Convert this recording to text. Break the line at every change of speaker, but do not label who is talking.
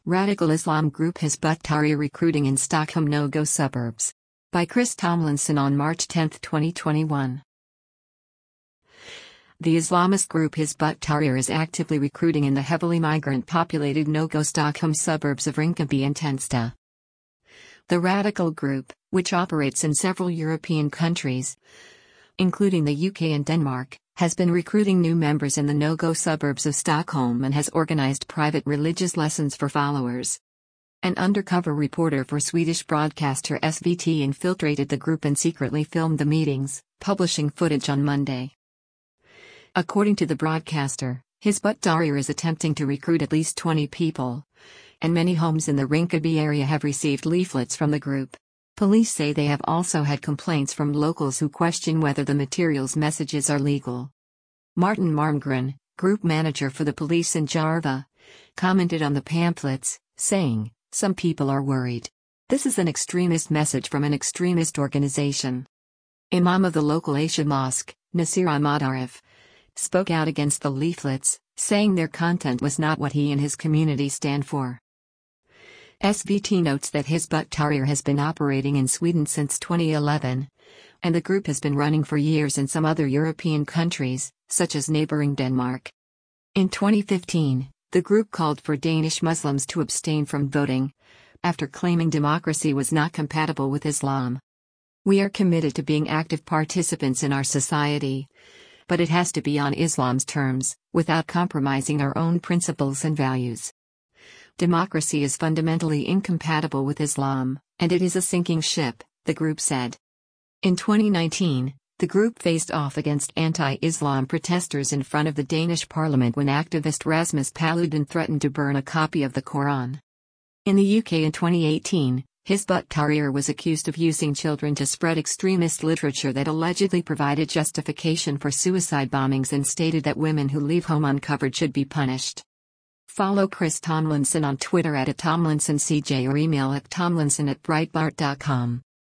Radical Islam group Hizb ut-Tahrir recruiting in Stockholm no-go suburbs. By Chris Tomlinson on March 10, 2021. The Islamist group Hizb ut-Tahrir is actively recruiting in the heavily migrant-populated no-go Stockholm suburbs of Rinkeby and Tensta. The radical group, which operates in several European countries, including the UK and Denmark, has been recruiting new members in the no-go suburbs of Stockholm and has organized private religious lessons for followers. An undercover reporter for Swedish broadcaster SVT infiltrated the group and secretly filmed the meetings, publishing footage on Monday. According to the broadcaster, Hizb ut-Tahrir is attempting to recruit at least 20 people, and many homes in the Rinkeby area have received leaflets from the group. Police say they have also had complaints from locals who question whether the material's messages are legal. Martin Malmgren, group manager for the police in Järva, commented on the pamphlets, saying, "Some people are worried. This is an extremist message from an extremist organization." Imam of the local Aisha Mosque, Nasir Ahmad Arif, spoke out against the leaflets, saying their content was not what he and his community stand for. SVT notes that Hizb ut-Tahrir has been operating in Sweden since 2011, and the group has been running for years in some other European countries, such as neighboring Denmark. In 2015, the group called for Danish Muslims to abstain from voting, after claiming democracy was not compatible with Islam. "We are committed to being active participants in our society, but it has to be on Islam's terms, without compromising our own principles and values. Democracy is fundamentally incompatible with Islam, and it is a sinking ship," the group said. In 2019, the group faced off against anti-Islam protesters in front of the Danish parliament when activist Rasmus Paludan threatened to burn a copy of the Quran. In the UK in 2018, Hizb ut-Tahrir was accused of using children to spread extremist literature that allegedly provided justification for suicide bombings and stated that women who leave home uncovered should be punished. Follow Chris Tomlinson on Twitter @TomlinsonCJ or email at tomlinson@breitbart.com.